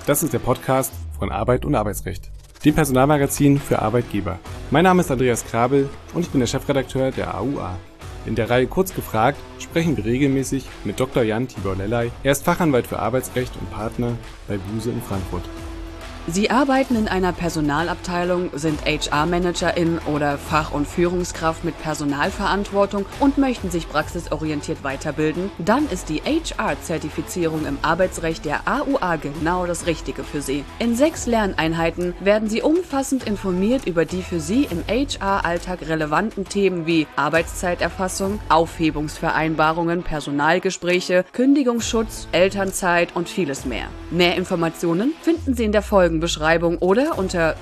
Das ist der Podcast von Arbeit und Arbeitsrecht, dem Personalmagazin für Arbeitgeber. Mein Name ist Andreas Krabel und ich bin der Chefredakteur der AUA. In der Reihe Kurz gefragt sprechen wir regelmäßig mit Dr. Jan Tibor Lellay. Er ist Fachanwalt für Arbeitsrecht und Partner bei Buse in Frankfurt. Sie arbeiten in einer Personalabteilung, sind HR-Managerin oder Fach- und Führungskraft mit Personalverantwortung und möchten sich praxisorientiert weiterbilden? Dann ist die HR-Zertifizierung im Arbeitsrecht der AUA genau das Richtige für Sie. In 6 Lerneinheiten werden Sie umfassend informiert über die für Sie im HR-Alltag relevanten Themen wie Arbeitszeiterfassung, Aufhebungsvereinbarungen, Personalgespräche, Kündigungsschutz, Elternzeit und vieles mehr. Mehr Informationen finden Sie in der Folgenbeschreibung oder unter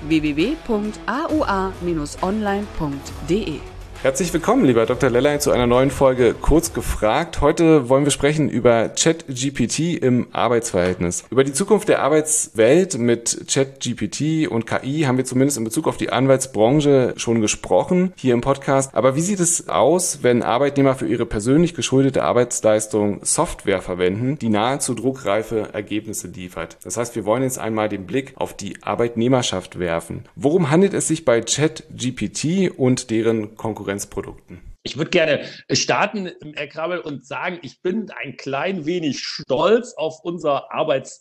www.aua-online.de. Herzlich willkommen, lieber Dr. Lellay, zu einer neuen Folge Kurz gefragt. Heute wollen wir sprechen über ChatGPT im Arbeitsverhältnis. Über die Zukunft der Arbeitswelt mit ChatGPT und KI haben wir zumindest in Bezug auf die Anwaltsbranche schon gesprochen, hier im Podcast. Aber wie sieht es aus, wenn Arbeitnehmer für ihre persönlich geschuldete Arbeitsleistung Software verwenden, die nahezu druckreife Ergebnisse liefert? Das heißt, wir wollen jetzt einmal den Blick auf die Arbeitnehmerschaft werfen. Worum handelt es sich bei ChatGPT und deren Konkurrenzprodukten? Ich würde gerne starten, Herr Krabel, und sagen, ich bin ein klein wenig stolz auf unser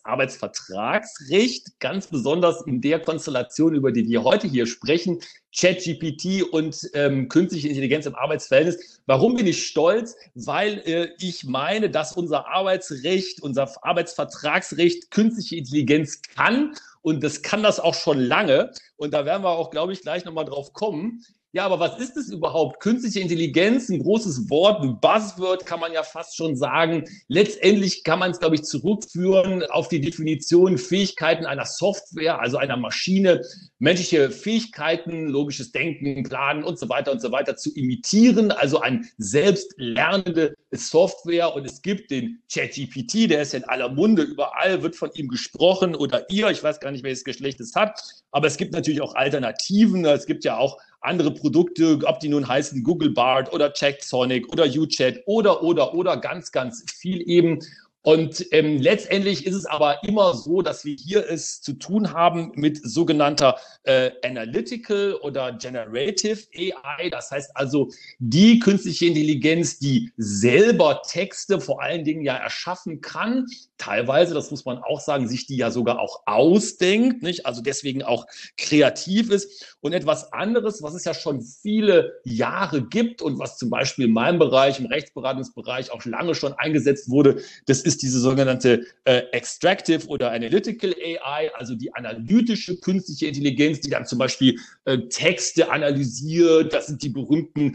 Arbeitsvertragsrecht, ganz besonders in der Konstellation, über die wir heute hier sprechen, ChatGPT und künstliche Intelligenz im Arbeitsverhältnis. Warum bin ich stolz? Weil ich meine, dass unser Arbeitsrecht, unser Arbeitsvertragsrecht künstliche Intelligenz kann, und das kann das auch schon lange. Und da werden wir auch, glaube ich, gleich nochmal drauf kommen. Ja, aber was ist es überhaupt? Künstliche Intelligenz, ein großes Wort, ein Buzzword kann man ja fast schon sagen. Letztendlich kann man es, glaube ich, zurückführen auf die Definition Fähigkeiten einer Software, also einer Maschine, menschliche Fähigkeiten, logisches Denken, Planen und so weiter zu imitieren, also eine selbstlernende Software. Und es gibt den ChatGPT, der ist ja in aller Munde, überall wird von ihm gesprochen, oder ihr, ich weiß gar nicht, welches Geschlecht es hat, aber es gibt natürlich auch Alternativen, es gibt ja auch andere Produkte, ob die nun heißen Google Bard oder ChatSonic oder UChat oder ganz, ganz viel eben. Und letztendlich ist es aber immer so, dass wir hier es zu tun haben mit sogenannter Analytical oder Generative AI. Das heißt also die künstliche Intelligenz, die selber Texte vor allen Dingen ja erschaffen kann, teilweise, das muss man auch sagen, sich die ja sogar auch ausdenkt, nicht? Also deswegen auch kreativ ist. Und etwas anderes, was es ja schon viele Jahre gibt und was zum Beispiel in meinem Bereich, im Rechtsberatungsbereich auch lange schon eingesetzt wurde, das ist diese sogenannte Extractive oder Analytical AI, also die analytische künstliche Intelligenz, die dann zum Beispiel Texte analysiert. Das sind die berühmten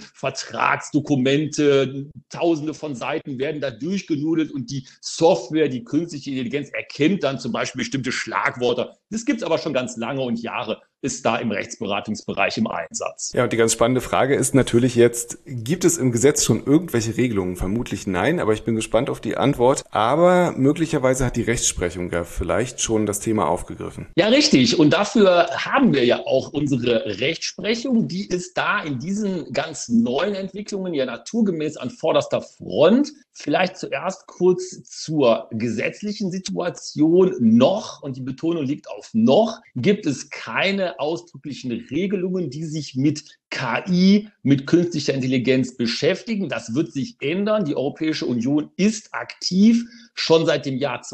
Vertragsdokumente. Tausende von Seiten werden da durchgenudelt und die Software, die künstliche Intelligenz erkennt dann zum Beispiel bestimmte Schlagwörter. Das gibt es aber schon ganz lange und Jahre, ist da im Rechtsberatungsbereich im Einsatz. Ja, und die ganz spannende Frage ist natürlich jetzt, gibt es im Gesetz schon irgendwelche Regelungen? Vermutlich nein, aber ich bin gespannt auf die Antwort. Aber möglicherweise hat die Rechtsprechung ja vielleicht schon das Thema aufgegriffen. Ja, richtig. Und dafür haben wir ja auch unsere Rechtsprechung. Die ist da in diesen ganz neuen Entwicklungen ja naturgemäß an vorderster Front. Vielleicht zuerst kurz zur gesetzlichen Situation. Noch, und die Betonung liegt auf noch, gibt es keine ausdrücklichen Regelungen, die sich mit KI, mit künstlicher Intelligenz beschäftigen. Das wird sich ändern. Die Europäische Union ist aktiv, schon seit dem Jahr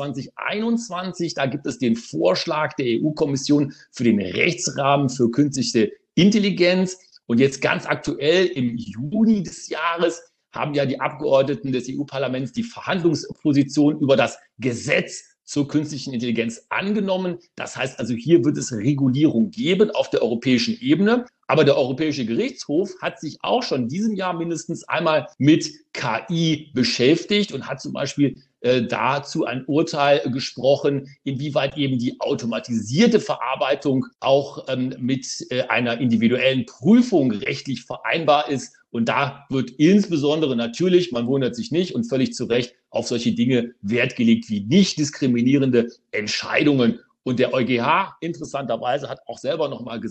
2021. Da gibt es den Vorschlag der EU-Kommission für den Rechtsrahmen für künstliche Intelligenz. Und jetzt ganz aktuell im Juni des Jahres haben ja die Abgeordneten des EU-Parlaments die Verhandlungsposition über das Gesetz zur künstlichen Intelligenz angenommen. Das heißt also, hier wird es Regulierung geben auf der europäischen Ebene. Aber der Europäische Gerichtshof hat sich auch schon in diesem Jahr mindestens einmal mit KI beschäftigt und hat zum Beispiel dazu ein Urteil gesprochen, inwieweit eben die automatisierte Verarbeitung auch mit einer individuellen Prüfung rechtlich vereinbar ist. Und da wird insbesondere natürlich, man wundert sich nicht und völlig zu Recht, auf solche Dinge Wert gelegt wie nicht diskriminierende Entscheidungen. Und der EuGH interessanterweise hat auch selber nochmal gesagt,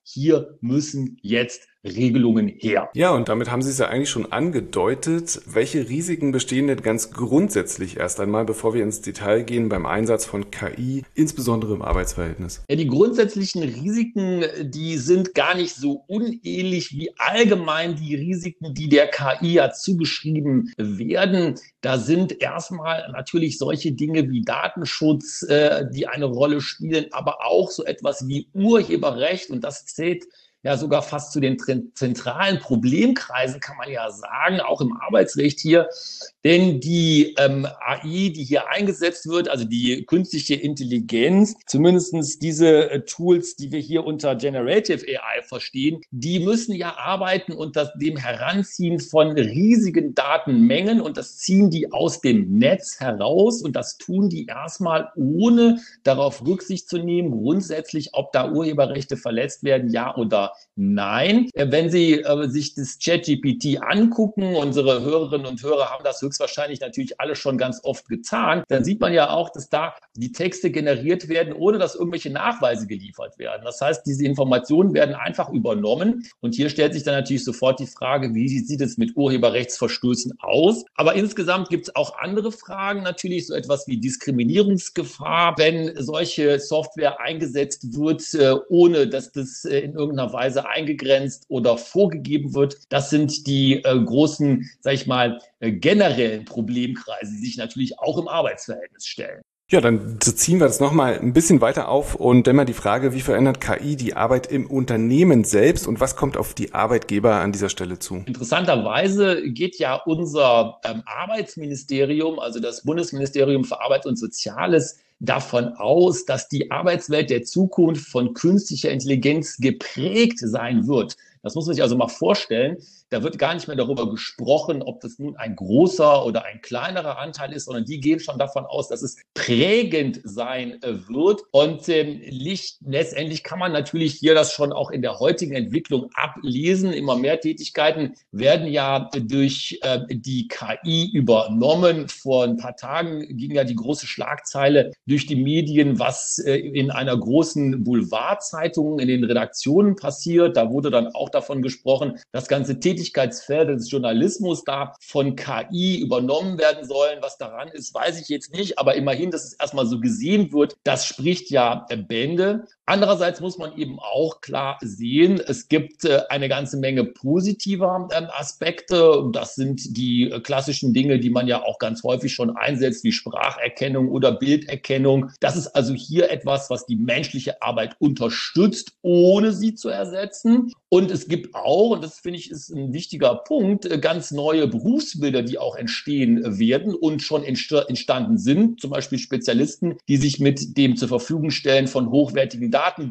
hier müssen jetzt Regelungen her. Ja, und damit haben Sie es ja eigentlich schon angedeutet. Welche Risiken bestehen denn ganz grundsätzlich erst einmal, bevor wir ins Detail gehen, beim Einsatz von KI, insbesondere im Arbeitsverhältnis? Ja, die grundsätzlichen Risiken, die sind gar nicht so unähnlich wie allgemein die Risiken, die der KI ja zugeschrieben werden. Da sind erstmal natürlich solche Dinge wie Datenschutz, die eine Rolle spielen, aber auch so etwas wie Urheberrecht, und das zählt ja sogar fast zu den zentralen Problemkreisen, kann man ja sagen, auch im Arbeitsrecht hier. Denn die AI, die hier eingesetzt wird, also die künstliche Intelligenz, zumindest diese Tools, die wir hier unter Generative AI verstehen, die müssen ja arbeiten unter dem Heranziehen von riesigen Datenmengen, und das ziehen die aus dem Netz heraus, und das tun die erstmal ohne darauf Rücksicht zu nehmen, grundsätzlich, ob da Urheberrechte verletzt werden, ja oder nein. Wenn Sie sich das ChatGPT angucken, unsere Hörerinnen und Hörer haben das höchstwahrscheinlich natürlich alle schon ganz oft getan, dann sieht man ja auch, dass da die Texte generiert werden, ohne dass irgendwelche Nachweise geliefert werden. Das heißt, diese Informationen werden einfach übernommen, und hier stellt sich dann natürlich sofort die Frage, wie sieht es mit Urheberrechtsverstößen aus? Aber insgesamt gibt es auch andere Fragen, natürlich so etwas wie Diskriminierungsgefahr, wenn solche Software eingesetzt wird, ohne dass das in irgendeiner Weise eingegrenzt oder vorgegeben wird. Das sind die großen, sag ich mal, generellen Problemkreise, die sich natürlich auch im Arbeitsverhältnis stellen. Ja, dann ziehen wir das nochmal ein bisschen weiter auf und dann mal die Frage, wie verändert KI die Arbeit im Unternehmen selbst und was kommt auf die Arbeitgeber an dieser Stelle zu? Interessanterweise geht ja unser Arbeitsministerium, also das Bundesministerium für Arbeit und Soziales, davon aus, dass die Arbeitswelt der Zukunft von künstlicher Intelligenz geprägt sein wird. Das muss man sich also mal vorstellen. Da wird gar nicht mehr darüber gesprochen, ob das nun ein großer oder ein kleinerer Anteil ist, sondern die gehen schon davon aus, dass es prägend sein wird. Und letztendlich kann man natürlich hier das schon auch in der heutigen Entwicklung ablesen. Immer mehr Tätigkeiten werden ja durch die KI übernommen. Vor ein paar Tagen ging ja die große Schlagzeile durch die Medien, was in einer großen Boulevardzeitung in den Redaktionen passiert. Da wurde dann auch davon gesprochen, dass ganze Tätigkeitsfelder des Journalismus da von KI übernommen werden sollen. Was daran ist, weiß ich jetzt nicht, aber immerhin, dass es erstmal so gesehen wird, das spricht ja Bände. Andererseits muss man eben auch klar sehen, es gibt eine ganze Menge positiver Aspekte. Das sind die klassischen Dinge, die man ja auch ganz häufig schon einsetzt, wie Spracherkennung oder Bilderkennung. Das ist also hier etwas, was die menschliche Arbeit unterstützt, ohne sie zu ersetzen. Und es gibt auch, und das finde ich ist ein wichtiger Punkt, ganz neue Berufsbilder, die auch entstehen werden und schon entstanden sind. Zum Beispiel Spezialisten, die sich mit dem zur Verfügung stellen von hochwertigen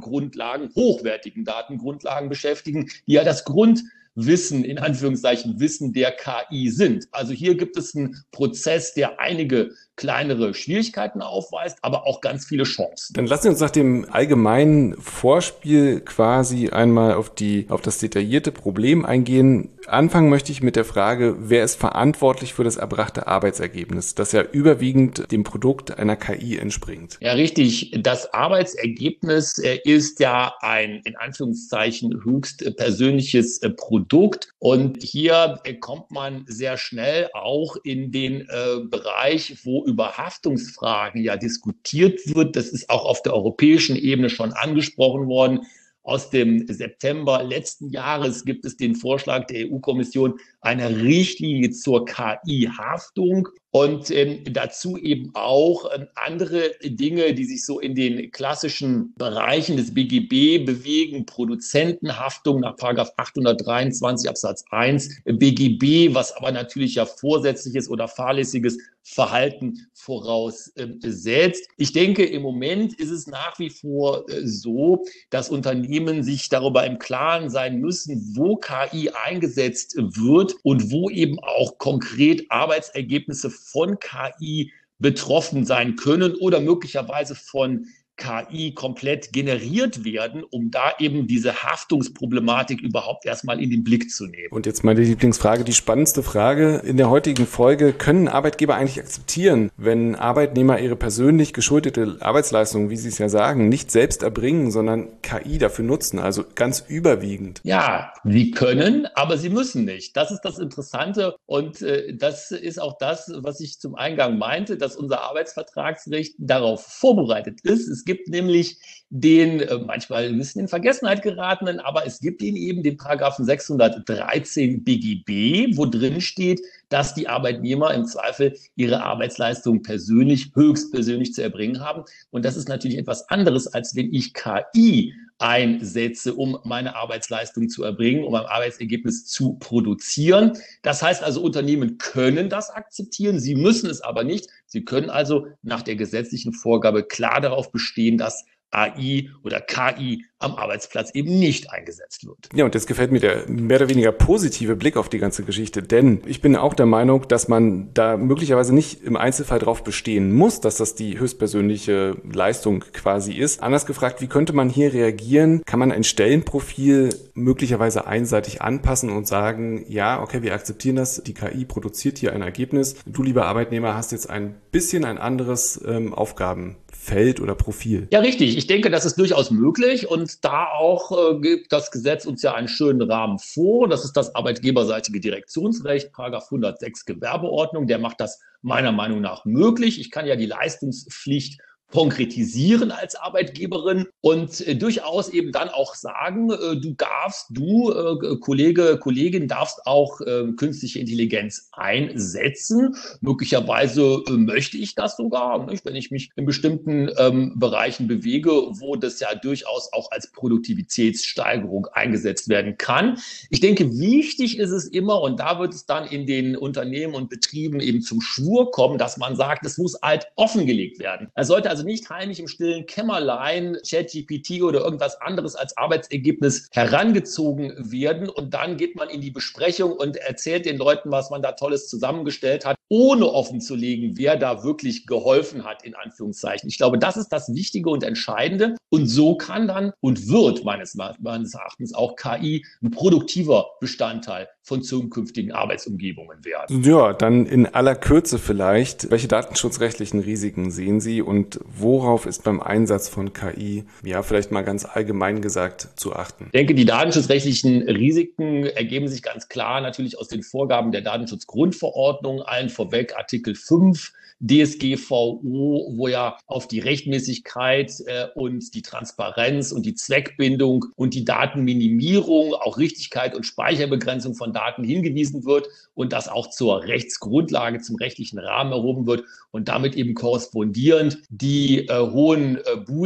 Datengrundlagen beschäftigen, die ja das Grundwissen, in Anführungszeichen Wissen der KI sind. Also hier gibt es einen Prozess, der einige kleinere Schwierigkeiten aufweist, aber auch ganz viele Chancen. Dann lassen wir uns nach dem allgemeinen Vorspiel quasi einmal auf das detaillierte Problem eingehen. Anfangen möchte ich mit der Frage, wer ist verantwortlich für das erbrachte Arbeitsergebnis, das ja überwiegend dem Produkt einer KI entspringt? Ja, richtig. Das Arbeitsergebnis ist ja ein, in Anführungszeichen, höchst persönliches Produkt. Und hier kommt man sehr schnell auch in den Bereich, wo über Haftungsfragen ja diskutiert wird. Das ist auch auf der europäischen Ebene schon angesprochen worden. Aus dem September letzten Jahres gibt es den Vorschlag der EU-Kommission einer Richtlinie zur KI-Haftung und dazu eben auch andere Dinge, die sich so in den klassischen Bereichen des BGB bewegen, Produzentenhaftung nach § 823 Absatz 1 BGB, was aber natürlich ja vorsätzliches oder fahrlässiges Verhalten voraussetzt. Ich denke, im Moment ist es nach wie vor so, dass Unternehmen sich darüber im Klaren sein müssen, wo KI eingesetzt wird und wo eben auch konkret Arbeitsergebnisse von KI betroffen sein können oder möglicherweise von KI komplett generiert werden, um da eben diese Haftungsproblematik überhaupt erstmal in den Blick zu nehmen. Und jetzt meine Lieblingsfrage, die spannendste Frage in der heutigen Folge. Können Arbeitgeber eigentlich akzeptieren, wenn Arbeitnehmer ihre persönlich geschuldete Arbeitsleistung, wie Sie es ja sagen, nicht selbst erbringen, sondern KI dafür nutzen, also ganz überwiegend? Ja, sie können, aber sie müssen nicht. Das ist das Interessante und das ist auch das, was ich zum Eingang meinte, dass unser Arbeitsvertragsrecht darauf vorbereitet ist. Es gibt nämlich den manchmal ein bisschen in Vergessenheit geratenen, aber es gibt ihn eben, den Paragraphen 613 BGB, wo drin steht, dass die Arbeitnehmer im Zweifel ihre Arbeitsleistung persönlich, höchstpersönlich zu erbringen haben. Und das ist natürlich etwas anderes, als wenn ich KI einsetze, um meine Arbeitsleistung zu erbringen, um ein Arbeitsergebnis zu produzieren. Das heißt also, Unternehmen können das akzeptieren, sie müssen es aber nicht. Sie können also nach der gesetzlichen Vorgabe klar darauf bestehen, dass AI oder KI am Arbeitsplatz eben nicht eingesetzt wird. Ja, und jetzt gefällt mir der mehr oder weniger positive Blick auf die ganze Geschichte, denn ich bin auch der Meinung, dass man da möglicherweise nicht im Einzelfall darauf bestehen muss, dass das die höchstpersönliche Leistung quasi ist. Anders gefragt, wie könnte man hier reagieren? Kann man ein Stellenprofil möglicherweise einseitig anpassen und sagen, ja, okay, wir akzeptieren das, die KI produziert hier ein Ergebnis. Du, lieber Arbeitnehmer, hast jetzt ein bisschen ein anderes Aufgabenfeld oder Profil. Ja, richtig. Ich denke, das ist durchaus möglich und da auch gibt das Gesetz uns ja einen schönen Rahmen vor. Das ist das arbeitgeberseitige Direktionsrecht, Paragraph 106 Gewerbeordnung. Der macht das meiner Meinung nach möglich. Ich kann ja die Leistungspflicht konkretisieren als Arbeitgeberin und durchaus eben dann auch sagen, Kollege, Kollegin, darfst auch künstliche Intelligenz einsetzen. Möglicherweise möchte ich das sogar, nicht? Wenn ich mich in bestimmten Bereichen bewege, wo das ja durchaus auch als Produktivitätssteigerung eingesetzt werden kann. Ich denke, wichtig ist es immer, und da wird es dann in den Unternehmen und Betrieben eben zum Schwur kommen, dass man sagt, es muss halt offengelegt werden. Er sollte also nicht heimlich im stillen Kämmerlein ChatGPT oder irgendwas anderes als Arbeitsergebnis herangezogen werden und dann geht man in die Besprechung und erzählt den Leuten, was man da Tolles zusammengestellt hat, ohne offenzulegen, wer da wirklich geholfen hat, in Anführungszeichen. Ich glaube, das ist das Wichtige und Entscheidende und so kann dann und wird meines Erachtens auch KI ein produktiver Bestandteil von zukünftigen Arbeitsumgebungen werden. Ja, dann in aller Kürze vielleicht, welche datenschutzrechtlichen Risiken sehen Sie und worauf ist beim Einsatz von KI, ja, vielleicht mal ganz allgemein gesagt, zu achten? Ich denke, die datenschutzrechtlichen Risiken ergeben sich ganz klar natürlich aus den Vorgaben der Datenschutzgrundverordnung, allen vorweg Artikel 5 DSGVO, wo ja auf die Rechtmäßigkeit und die Transparenz und die Zweckbindung und die Datenminimierung, auch Richtigkeit und Speicherbegrenzung von Daten hingewiesen wird und das auch zur Rechtsgrundlage, zum rechtlichen Rahmen erhoben wird und damit eben korrespondierend die hohen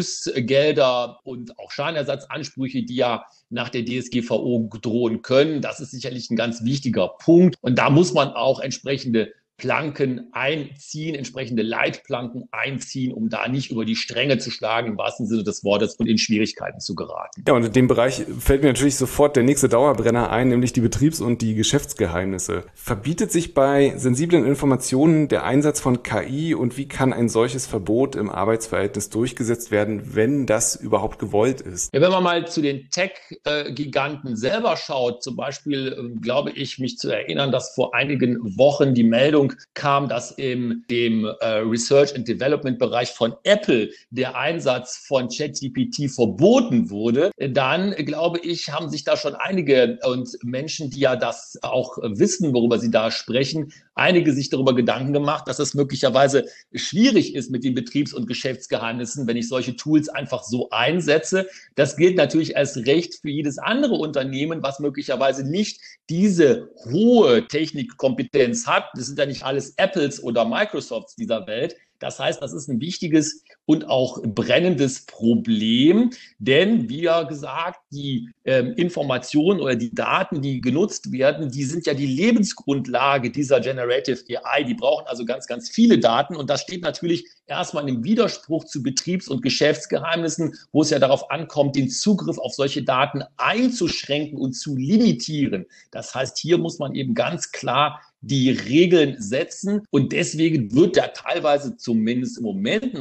Bußgelder und auch Schadenersatzansprüche, die ja nach der DSGVO drohen können. Das ist sicherlich ein ganz wichtiger Punkt und da muss man auch entsprechende Planken einziehen, entsprechende Leitplanken einziehen, um da nicht über die Stränge zu schlagen, im wahrsten Sinne des Wortes, und in Schwierigkeiten zu geraten. Ja, und in dem Bereich fällt mir natürlich sofort der nächste Dauerbrenner ein, nämlich die Betriebs- und die Geschäftsgeheimnisse. Verbietet sich bei sensiblen Informationen der Einsatz von KI und wie kann ein solches Verbot im Arbeitsverhältnis durchgesetzt werden, wenn das überhaupt gewollt ist? Ja, wenn man mal zu den Tech-Giganten selber schaut, zum Beispiel glaube ich, mich zu erinnern, dass vor einigen Wochen die Meldung kam, dass in dem Research and Development Bereich von Apple der Einsatz von ChatGPT verboten wurde, dann glaube ich, haben sich da schon einige und Menschen, die ja das auch wissen, worüber sie da sprechen, einige sich darüber Gedanken gemacht, dass es möglicherweise schwierig ist mit den Betriebs- und Geschäftsgeheimnissen, wenn ich solche Tools einfach so einsetze. Das gilt natürlich als Recht für jedes andere Unternehmen, was möglicherweise nicht diese hohe Technikkompetenz hat. Das sind ja nicht alles Apples oder Microsofts dieser Welt. Das heißt, das ist ein wichtiges und auch brennendes Problem, denn wie ja gesagt, die Informationen oder die Daten, die genutzt werden, die sind ja die Lebensgrundlage dieser Generative AI. Die brauchen also ganz, ganz viele Daten und das steht natürlich erstmal im Widerspruch zu Betriebs- und Geschäftsgeheimnissen, wo es ja darauf ankommt, den Zugriff auf solche Daten einzuschränken und zu limitieren. Das heißt, hier muss man eben ganz klar die Regeln setzen und deswegen wird da teilweise zumindest im Moment noch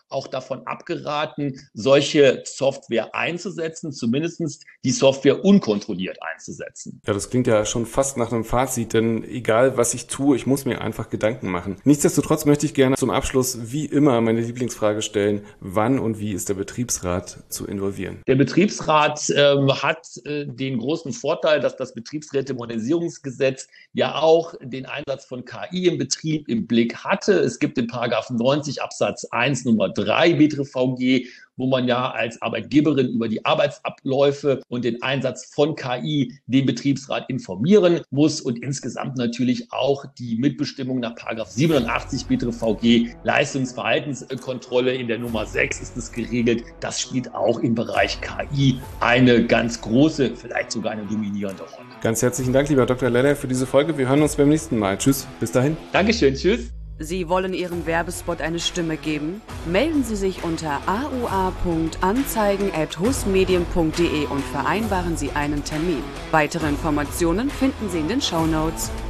auch davon abgeraten, solche Software einzusetzen, zumindest die Software unkontrolliert einzusetzen. Ja, das klingt ja schon fast nach einem Fazit, denn egal was ich tue, ich muss mir einfach Gedanken machen. Nichtsdestotrotz möchte ich gerne zum Abschluss wie immer meine Lieblingsfrage stellen: Wann und wie ist der Betriebsrat zu involvieren? Der Betriebsrat hat den großen Vorteil, dass das Betriebsräte-Modernisierungsgesetz ja auch den Einsatz von KI im Betrieb im Blick hatte. Es gibt den Paragraph 90 Absatz 1 Nummer 3 BTRVG, wo man ja als Arbeitgeberin über die Arbeitsabläufe und den Einsatz von KI den Betriebsrat informieren muss und insgesamt natürlich auch die Mitbestimmung nach Paragraph 87 BTRVG, Leistungsverhaltenskontrolle in der Nummer 6 ist es geregelt. Das spielt auch im Bereich KI eine ganz große, vielleicht sogar eine dominierende Rolle. Ganz herzlichen Dank, lieber Dr. Leller, für diese Folge. Wir hören uns beim nächsten Mal. Tschüss, bis dahin. Dankeschön, tschüss. Sie wollen Ihrem Werbespot eine Stimme geben? Melden Sie sich unter aua.anzeigen@husmedien.de und vereinbaren Sie einen Termin. Weitere Informationen finden Sie in den Shownotes.